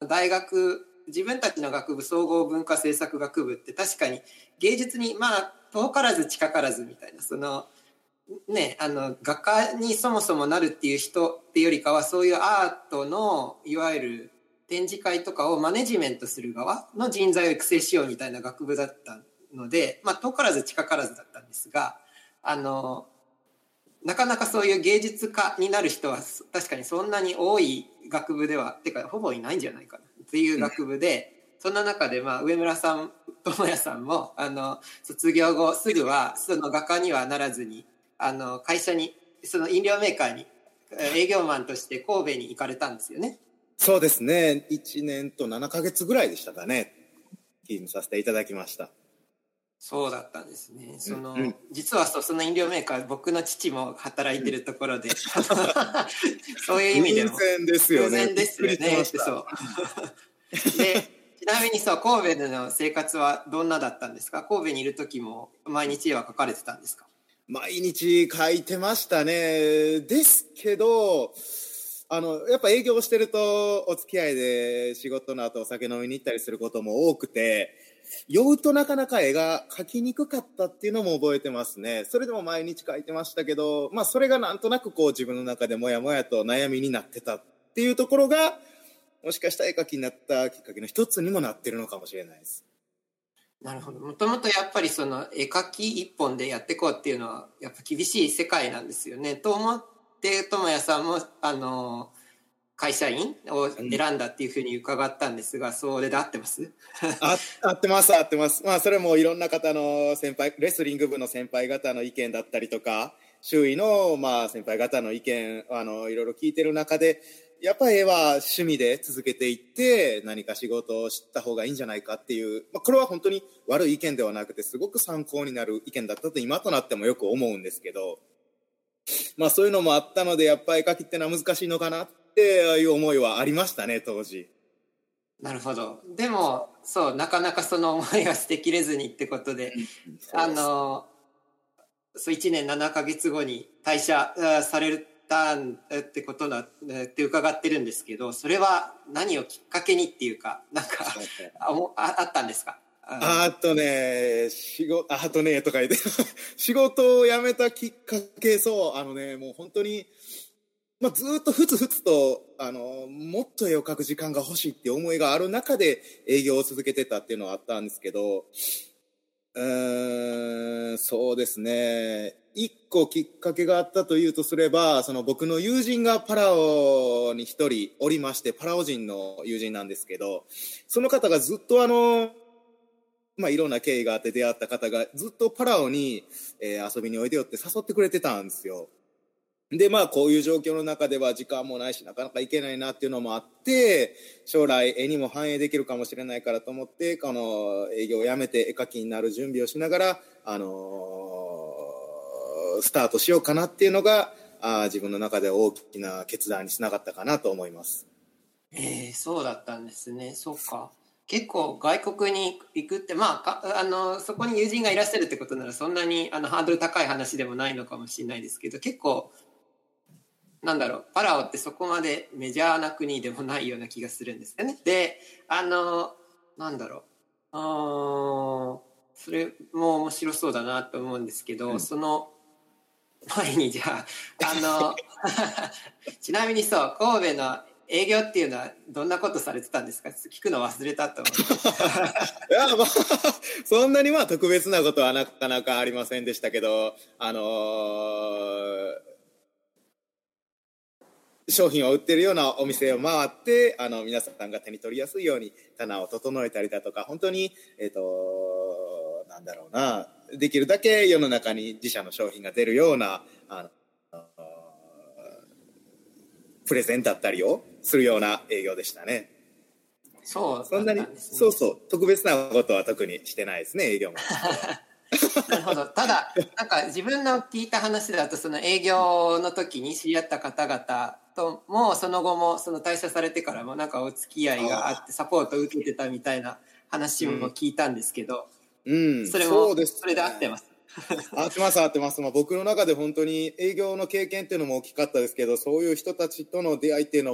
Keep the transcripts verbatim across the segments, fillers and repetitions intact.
大学、自分たちの学部総合文化政策学部って確かに芸術にまあ遠からず近からずみたいな、そのね、あの画家にそもそもなるっていう人っていうよりかは、そういうアートのいわゆる展示会とかをマネジメントする側の人材を育成しようみたいな学部だったので、まあ、遠からず近からずだったんですが、あのなかなかそういう芸術家になる人は確かにそんなに多い学部ではてかほぼいないんじゃないかなっていう学部で、うん、そんな中で、まあ、上村さん智也さんもあの卒業後すぐはその画家にはならずに、あの会社に、その飲料メーカーに営業マンとして神戸に行かれたんですよね。 そうですね、いちねんとななかげつぐらいでしたかね、勤務させていただきました。 そうだったんですね。その、うん、実はその飲料メーカー、僕の父も働いてるところで、うん、そういう意味でも偶然ですよね。 偶然ですよね。そうで、ちなみにそう、神戸での生活はどんなだったんですか？神戸にいる時も毎日絵は描かれてたんですか？ 毎日描いてましたね。ですけど、あのやっぱ営業してるとお付き合いで仕事の後お酒飲みに行ったりすることも多くて、酔うとなかなか絵が描きにくかったっていうのも覚えてますね。それでも毎日描いてましたけど、まあそれがなんとなくこう自分の中でもやもやと悩みになってたっていうところが、もしかしたら絵描きになったきっかけの一つにもなってるのかもしれないです。 なるほど。もともとやっぱりその絵描き一本でやっていこうっていうのはやっぱ厳しい世界なんですよね。と思って智也さんもあの会社員を選んだっていうふうに伺ったんですが、うん、それで合ってます？ あ合ってます合ってます。まあそれもいろんな方の先輩、レスリング部の先輩方の意見だったりとか、周囲のまあ先輩方の意見、あのいろいろ聞いてる中で、やっぱり絵は趣味で続けていって何か仕事をした方がいいんじゃないかっていう、まあ、これは本当に悪い意見ではなくてすごく参考になる意見だったと今となってもよく思うんですけど、まあそういうのもあったので、やっぱり絵描きってのは難しいのかなっていう思いはありましたね、当時。 なるほど。でもそうなかなかその思いが捨てきれずにってことで、あのそういちねんななかげつごに退社されるたってことだって伺ってるんですけど、それは何をきっかけにっていうか、なんか あ, あ, あったんですか？ ああとね仕事あとねとか言って仕事を辞めたきっかけ、そうあのねもう本当に、まあ、ずっとふつふつとあのもっと絵を描く時間が欲しいって思いがある中で営業を続けてたっていうのはあったんですけど、うーんそうですね、一個きっかけがあったというとすれば、その僕の友人がパラオに一人おりまして、パラオ人の友人なんですけど、その方がずっとあの、まあ、いろんな経緯があって出会った方がずっとパラオに、えー、遊びにおいでよって誘ってくれてたんですよ。でまあこういう状況の中では時間もないしなかなか行けないなっていうのもあって、将来絵にも反映できるかもしれないからと思って、この営業を辞めて絵描きになる準備をしながら、あのー、スタートしようかなっていうのがあ自分の中で大きな決断につながったかなと思います。 えー、そうだったんですね。そうか。結構外国に行くって、まあ、あのそこに友人がいらっしゃるってことならそんなにあのハードル高い話でもないのかもしれないですけど、結構なんだろう、パラオってそこまでメジャーな国でもないような気がするんですよね。で、あのなんだろう、あそれも面白そうだなと思うんですけど、うん、その前にじゃああのちなみにそう神戸の営業っていうのはどんなことされてたんですか？聞くの忘れたと思う。 いや、まあ、そんなにまあ特別なことはなかなかありませんでしたけど、あのー、商品を売ってるようなお店を回って、あの皆さんが手に取りやすいように棚を整えたりだとか、本当にえっとなんだろうな、できるだけ世の中に自社の商品が出るようなあのプレゼンだったりをするような営業でしたね。 そう、 そんなに、そうそう特別なことは特にしてないですね、営業も。 なるほど。ただなんか自分の聞いた話だと、その営業の時に知り合った方々ともその後もその退社されてからもなんかお付き合いがあってサポートを受けてたみたいな話も聞いたんですけど、 うん、 それもそうです、ね、 それで合ってます？ 合ってます合ってます、まあ、僕の中で本当に営業の経験っていうのも大きかったですけど、そういう人たちとの出会いっていうのは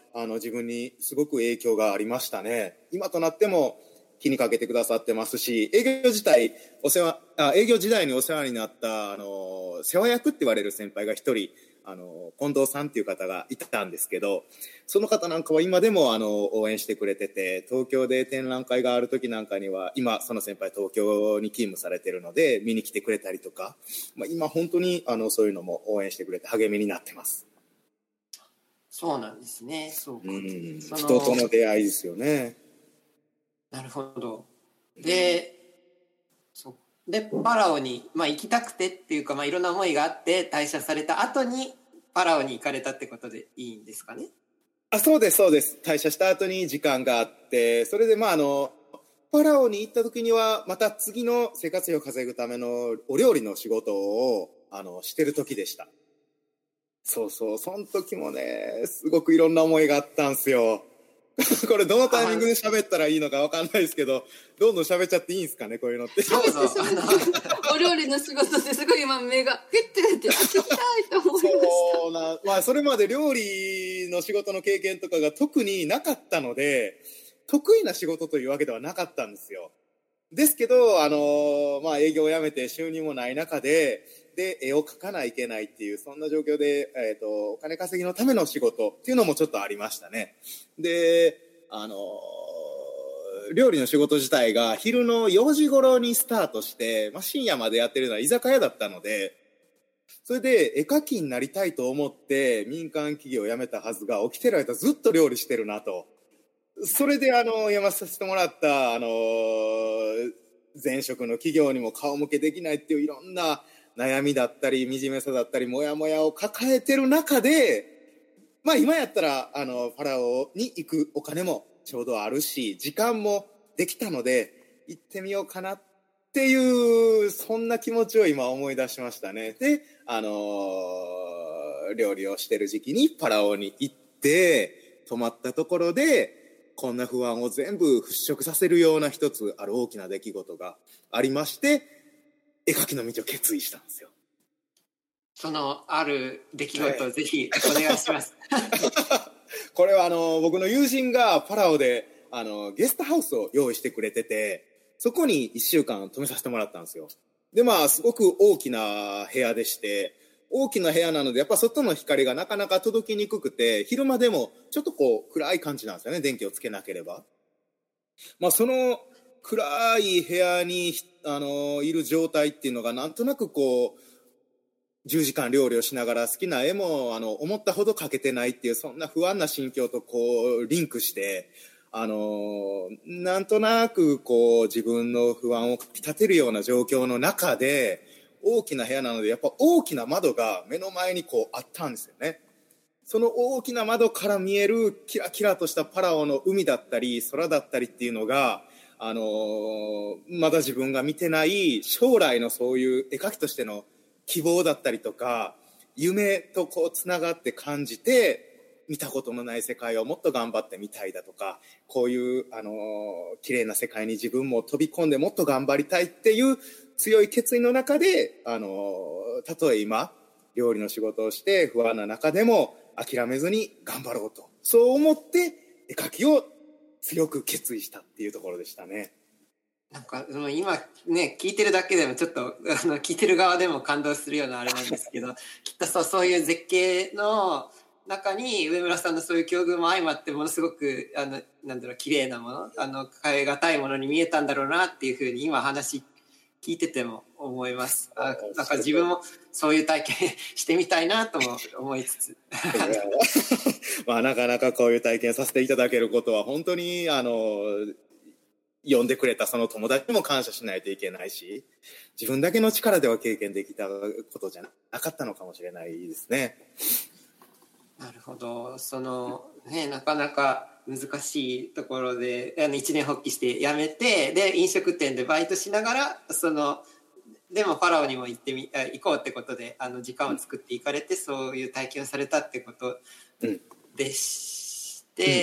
あの自分にすごく影響がありましたね。今となっても気にかけてくださってますし、営業自体お世話あ営業時代にお世話になったあの世話役って言われる先輩が一人、あの近藤さんっていう方がいたんですけど、その方なんかは今でもあの応援してくれてて、東京で展覧会がある時なんかには、今その先輩東京に勤務されてるので見に来てくれたりとか、まあ、今本当にあのそういうのも応援してくれて励みになってます。 そうなんですね。そうか、うん、 その人との出会いですよね。 なるほど。で、そうでパラオに、まあ、行きたくてっていうか、まあ、いろんな思いがあって退社された後にパラオに行かれたってことでいいんですかね。 あ、そうですそうです。退社した後に時間があって、それでまああのパラオに行った時にはまた次の生活費を稼ぐためのお料理の仕事をあのしてる時でした。そうそう、その時もねすごくいろんな思いがあったんですよ。これどのタイミングで喋ったらいいのか分かんないですけど、どんどん喋っちゃっていいんですかね、こういうのって。 そうそうお料理の仕事ってすごい今目がフィッて出て聞きたいと思いました。 そうな、まあそれまで料理の仕事の経験とかが特になかったので、得意な仕事というわけではなかったんですよ。ですけど、あのまあ営業を辞めて収入もない中で、で絵を描かないといけないっていうそんな状況で、えーと、お金稼ぎのための仕事っていうのもちょっとありましたね。で、あの料理の仕事自体が昼のよじ頃にスタートして、まあ、深夜までやってるのは居酒屋だったので、それで絵描きになりたいと思って民間企業を辞めたはずが、起きてる間ずっと料理してるなと。それであの読まさせてもらったあの前職の企業にも顔向けできないっていういろんな悩みだったり惨めさだったりモヤモヤを抱えてる中で、まあ今やったらあのパラオに行くお金もちょうどあるし時間もできたので行ってみようかなっていう、そんな気持ちを今思い出しましたね。で、あのー、料理をしてる時期にパラオに行って泊まったところで、こんな不安を全部払拭させるような一つある大きな出来事がありまして、絵描きの道を決意したんですよ。 そのある出来事をぜひお願いします。 これはあの僕の友人がパラオであのゲストハウスを用意してくれてて、そこにいっしゅうかん泊めさせてもらったんですよ。でまあすごく大きな部屋でして、大きな部屋なのでやっぱ外の光がなかなか届きにくくて、昼間でもちょっとこう暗い感じなんですよね、電気をつけなければ。まあその暗い部屋にあのいる状態っていうのがなんとなくこうじゅうじかん料理をしながら好きな絵もあの思ったほど描けてないっていう、そんな不安な心境とこうリンクして、あのなんとなくこう自分の不安をかきたてるような状況の中で、大きな部屋なのでやっぱ大きな窓が目の前にこうあったんですよね。その大きな窓から見えるキラキラとしたパラオの海だったり空だったりっていうのが、あのまだ自分が見てない将来のそういう絵描きとしての希望だったりとか夢とこうつながって感じて、見たことのない世界をもっと頑張ってみたいだとか、こういうあの綺麗な世界に自分も飛び込んでもっと頑張りたいっていう強い決意の中で、あのたとえ今料理の仕事をして不安な中でも諦めずに頑張ろうと、そう思って絵描きを強く決意したっていうところでしたね。 なんか今ね聞いてるだけでもちょっとあの聞いてる側でも感動するようなあれなんですけどきっとそう、そういう絶景の中に上村さんのそういう境遇も相まってものすごくあのなんだろう綺麗なもの、あの変え難いものに見えたんだろうなっていうふうに今話聞いてても思います。あ、なんか自分もそういう体験してみたいなとも思いつつまあなかなかこういう体験させていただけることは本当にあの呼んでくれたその友達にも感謝しないといけないし、自分だけの力では経験できたことじゃなかったのかもしれないですね。 なるほど。そのね、なかなか難しいところであの一年発起して辞めて、で飲食店でバイトしながらそのでもパラオにも行ってみ行こうってことであの時間を作って行かれて、そういう体験をされたってことでして、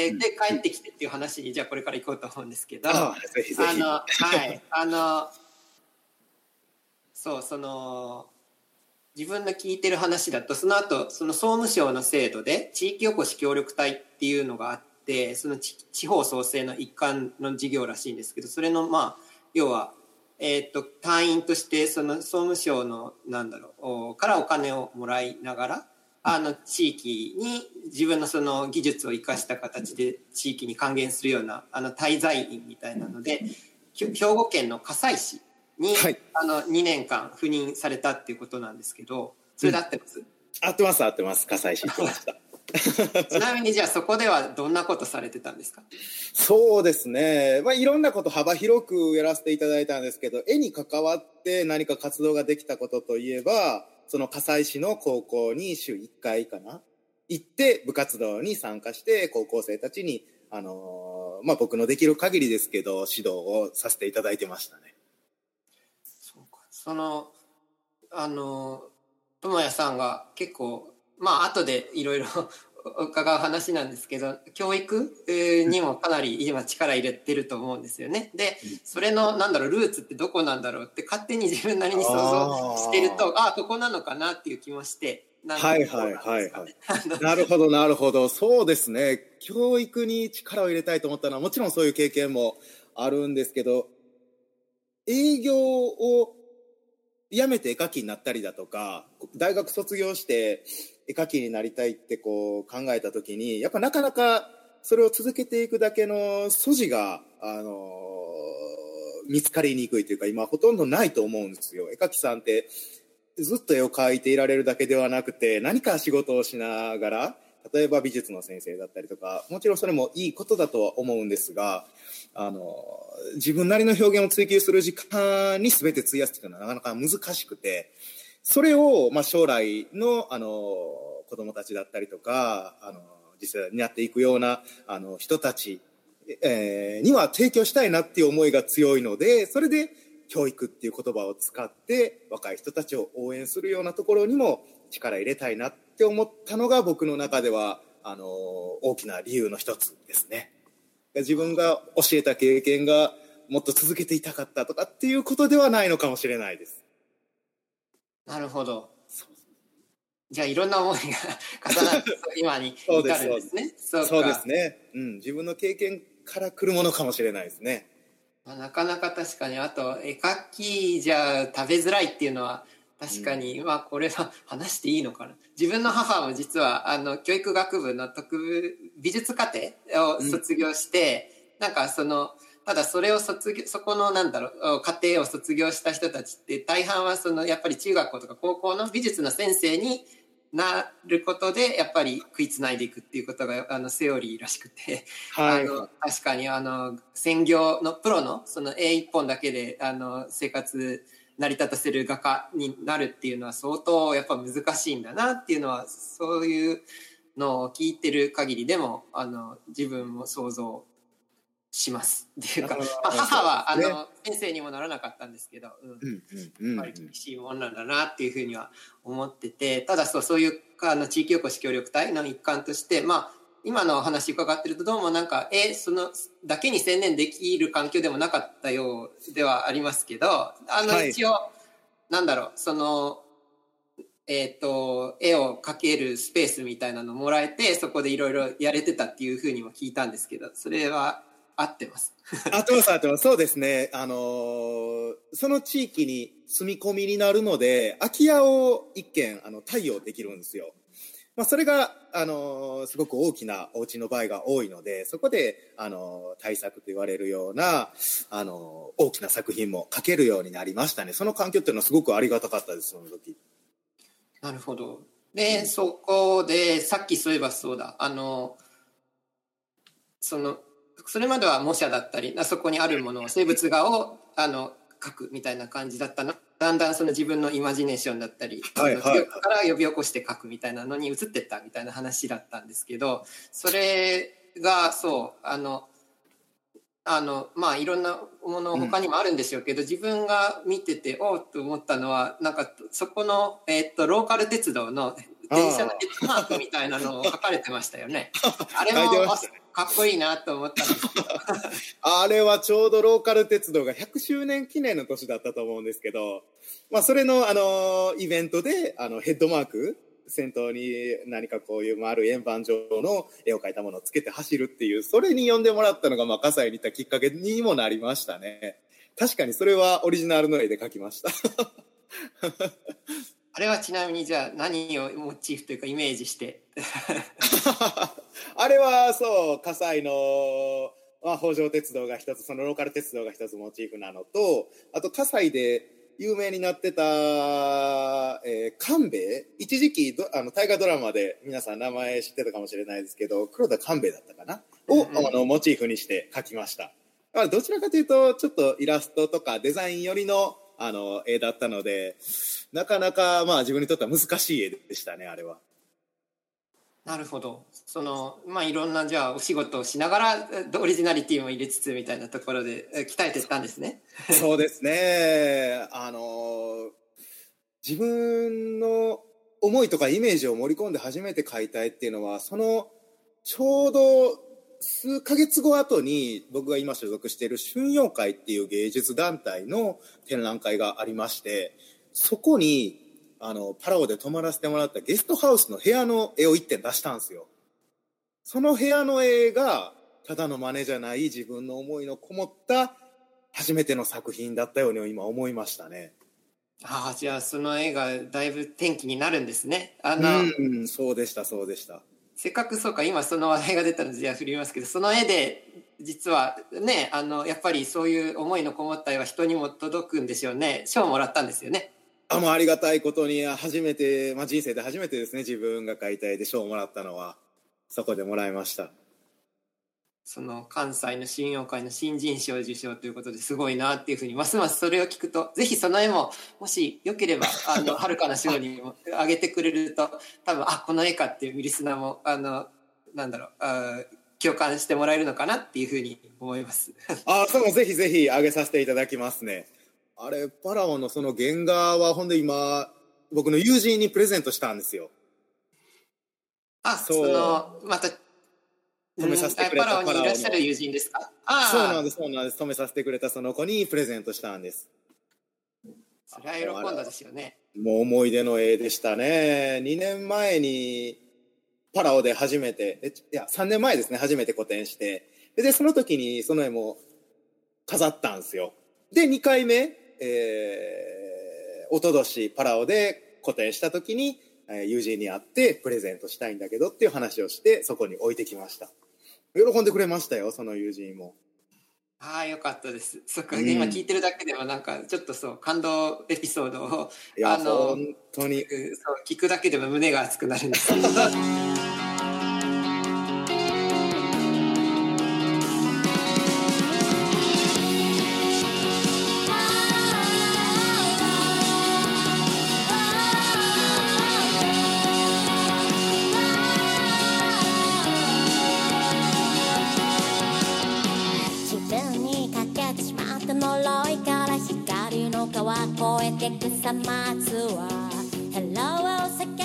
うん、で帰ってきてっていう話にじゃあこれから行こうと思うんですけど、 あぜひぜひ、 あのはいあのそうその自分の聞いてる話だと、その後、その総務省の制度で地域おこし協力隊っていうのがあって、その地方創生の一環の事業らしいんですけど、それのまあ、要は、えっと、隊員として、その総務省の、なんだろう、からお金をもらいながら、あの、地域に自分のその技術を生かした形で地域に還元するような、あの、滞在員みたいなので、兵庫県の加西市に、はい、あのにねんかん赴任されたっていうことなんですけど、それで合ってます？うん、 合ってます合ってます。加西市行きましたちなみにじゃあそこではどんなことされてたんですか？ そうですね、まあ、いろんなこと幅広くやらせていただいたんですけど、絵に関わって何か活動ができたことといえば、その加西市の高校に週いっかいかな行って部活動に参加して、高校生たちにあのーまあ、僕のできる限りですけど指導をさせていただいてましたね。 そうか。そのあの智也さんが結構まあ後でいろいろ伺う話なんですけど、教育にもかなり今力入れてると思うんですよね。でそれのなんだろうルーツってどこなんだろうって勝手に自分なりに想像してると、ああここなのかなっていう気もして。 はいはいはいはい。なるほどなるほど。そうですね。教育に力を入れたいと思ったのはもちろんそういう経験もあるんですけど、営業を辞めて絵描きになったりだとか、大学卒業して絵描きになりたいってこう考えた時に、やっぱなかなかそれを続けていくだけの素地があの見つかりにくいというか、今ほとんどないと思うんですよ。絵描きさんってずっと絵を描いていられるだけではなくて、何か仕事をしながら、例えば美術の先生だったりとか、もちろんそれもいいことだとは思うんですが、あの自分なりの表現を追求する時間に全て費やすというのはなかなか難しくて、それをまあ将来のあの子どもたちだったりとか、あの実際になっていくようなあの人たち、えー、には提供したいなっていう思いが強いので、それで教育っていう言葉を使って若い人たちを応援するようなところにも力入れたいなって思ったのが僕の中ではあの大きな理由の一つですね。自分が教えた経験がもっと続けていたかったとかっていうことではないのかもしれないです。 なるほど。じゃあいろんな思いが重なって今に至るんですね。 そうそうですね、うん、自分の経験から来るものかもしれないですね。 まあ、なかなか確かに、あと絵描きじゃ食べづらいっていうのは確かに、うん、まあこれは話していいのかな。自分の母も実はあの教育学部の特部美術課程を卒業して、うん、なんかそのただそれを卒業そこのなんだろう課程を卒業した人たちって大半はそのやっぱり中学校とか高校の美術の先生になることでやっぱり食いつないでいくっていうことがあのセオリーらしくて、はい、あの確かにあの専業のプロのその絵一本だけであの生活成り立たせる画家になるっていうのは相当やっぱ難しいんだなっていうのは、そういうのを聞いてる限りでもあの自分も想像しますっていうか、まあ、母はあの先生にもならなかったんですけど、うん、やっぱり厳しいもんなんだなっていうふうには思ってて、ただそうそういうあの地域おこし協力隊の一環として、まあ今のお話伺ってるとどうもなんかえそのだけに専念できる環境でもなかったようではありますけど、あの一応、はい、なんだろうそのえー、と絵を描けるスペースみたいなのもらえて、そこでいろいろやれてたっていうふうにも聞いたんですけど、それは合ってます。 合ってます合ってます。そうですね。あのー、その地域に住み込みになるので、空き家を一軒あの貸与できるんですよ。まあ、それが、あのー、すごく大きなお家の場合が多いので、そこで、あのー、大作と言われるような、あのー、大きな作品も描けるようになりましたね。その環境っていうのはすごくありがたかったです、その時。 なるほど。で、うん、そこでさっきそういえばそうだ、あのそのそれまでは模写だったり、そこにあるものを生物画をあの描くみたいな感じだったの。だんだんその自分のイマジネーションだったり、はいはい、から呼び起こして描くみたいなのに移ってったみたいな話だったんですけど、それがそうあのあのまあいろんなもの他にもあるんでしょうけど、うん、自分が見てておっと思ったのはなんかそこの、えー、っとローカル鉄道の電車のデッドマークみたいなのを書かれてましたよね。あれもかっこいいなと思ったんですけどあれれはちょうどローカル鉄道がひゃくしゅうねん記念の年だったと思うんですけど、まあ、それの、あのイベントであのヘッドマーク、先頭に何かこういう丸い円盤状の絵を描いたものをつけて走るっていう、それに呼んでもらったのが、まあ、葛西に行ったきっかけにもなりましたね。確かにそれはオリジナルの絵で描きました。 あれはちなみにじゃあ何をモチーフというかイメージしてあれはそう葛西の、まあ、北条鉄道が一つ、そのローカル鉄道が一つモチーフなのと、あと葛西で有名になってた、えー、官兵衛、一時期どあの大河ドラマで皆さん名前知ってたかもしれないですけど、黒田官兵衛だったかなを、うんうん、あのモチーフにして描きました。どちらかというとちょっとイラストとかデザイン寄りのあの絵だったので、なかなかまあ自分にとっては難しい絵でしたね、あれは。 なるほど。そのまあいろんなじゃあお仕事をしながらオリジナリティも入れつつみたいなところで鍛えてったんですね。 そうですね。あの自分の思いとかイメージを盛り込んで初めて描いた絵っていうのは、そのちょうど数ヶ月後後に僕が今所属している春陽会っていう芸術団体の展覧会がありまして、そこにあのパラオで泊まらせてもらったゲストハウスの部屋の絵を一点出したんですよ。その部屋の絵がただの真似じゃない、自分の思いのこもった初めての作品だったように今思いましたね。 ああ、じゃあその絵がだいぶ転機になるんですね。あのうんそうでしたそうでした。 せっかくそうか今その話題が出たのでじゃあ振りますけど、その絵で実はね、あのやっぱりそういう思いのこもった絵は人にも届くんでしょうね。賞をもらったんですよね。 あもうありがたいことに初めて、まあ、人生で初めてですね、自分が描いた絵で賞をもらったのはそこでもらいました。 その関西の春陽会の新人賞受賞ということですごいなっていうふうにますますそれを聞くと、ぜひその絵ももしよければあのはるかな賞にもあげてくれると多分あこの絵かっていうリスナーもあのなんだろうあ共感してもらえるのかなっていうふうに思います。 あそれもぜひぜひあげさせていただきますね。あれパラオのその原画はほんで今僕の友人にプレゼントしたんですよ。 あそうそのまた止めさせてくれた、 パラオにいらっしゃる友人ですか？あそうなんですそうなんです。止めさせてくれたその子にプレゼントしたんです。 それは喜んだですよね。 もう思い出の絵でしたね。にねんまえにパラオで初めてえいやさんねんまえですね、初めて個展して、でその時にその絵も飾ったんですよ。でにかいめ、えー、おととしパラオで個展した時に友人に会ってプレゼントしたいんだけどっていう話をしてそこに置いてきました。喜んでくれましたよ、その友人も。 ああよかったです。そっか、うん、今聞いてるだけでもなんかちょっとそう感動エピソードをいやあの本当にそう聞くだけでも胸が熱くなるんです越えてくさまずは Hello 大阪